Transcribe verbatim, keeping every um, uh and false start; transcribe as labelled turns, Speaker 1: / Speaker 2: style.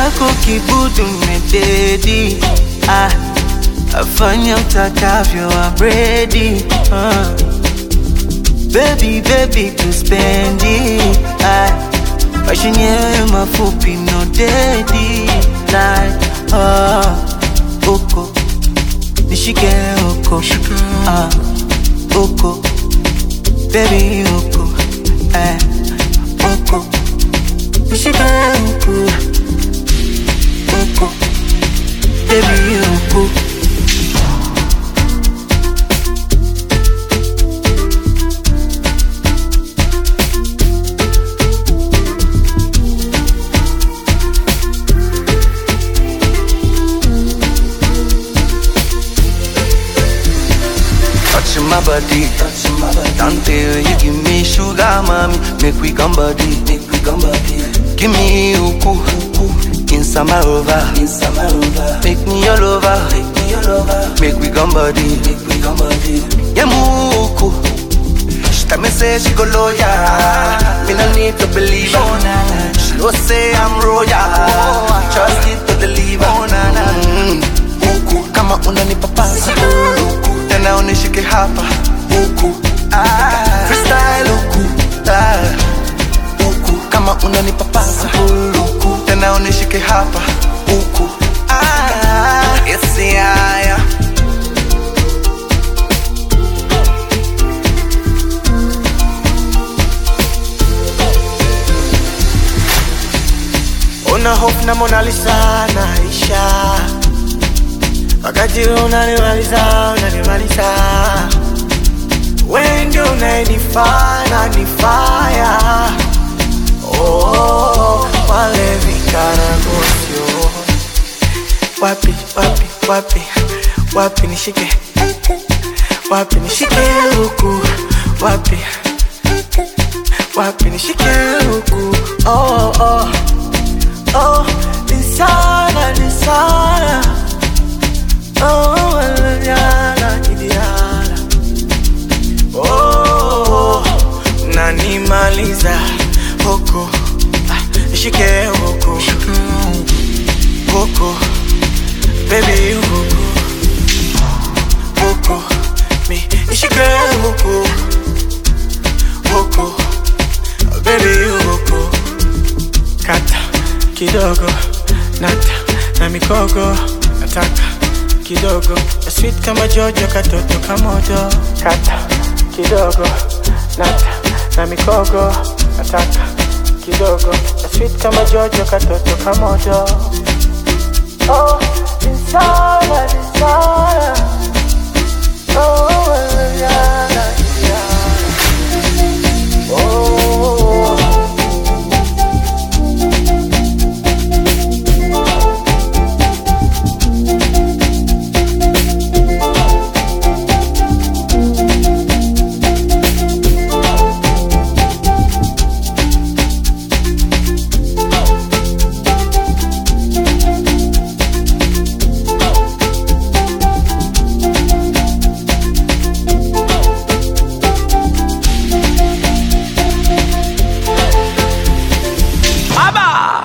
Speaker 1: chako kibudu mededi. Ah, afanya utakavyo I'm ready. uh. Baby, baby, to spend it. Ah, fashion yewe mafupi no daddy. Like, ah, oko nishike oko. Ah, oko baby, oko. Eh, oko nishike oko. Oko baby, oko.
Speaker 2: Touching my body, touching my body. Until you give me sugar, mommy, make we come body, make we come body. Give me uku, uku, inside my rover, inside my rover. Make me your lover, make me your lover. Make we come body, make we come body. Yeah, muku. She tell me say she go loyal, me no need to believe her. She don't say I'm royal, trust it to deliver. Mm. Uku, kama unanipa pasa. Tena unishike hapa uku, ah, freestyle uku, ah, uku, kama unanipa pasa uku, tena unishike hapa uku, ah, yes yeah, yeah.
Speaker 1: Una hope na Mona Lisa naisha, wakati unanimaliza, unanimaliza. Wewe ndio unanifanya nifaya. Oh, wale vikana gosio. Wapi, wapi, wapi, wapi nishike, wapi nishike huku, wapi, wapi nishike huku. Oh, oh, oh, nisana, nisana. Oh, Diana, Diana. Oh, nanimaliza huko, nishike huko, huko, baby huko, huko, mi nishike huko, huko, baby huko. Kata kidogo, nata na mikogo, nataka kidogo, sweet kama Jojo, katoto kamoto. Kata kidogo, nata na mikogo, nataka kidogo, sweet kama Jojo, katoto kamoto. Oh, insana, insana. Oh, Diana, Diana. Oh.
Speaker 2: Abba!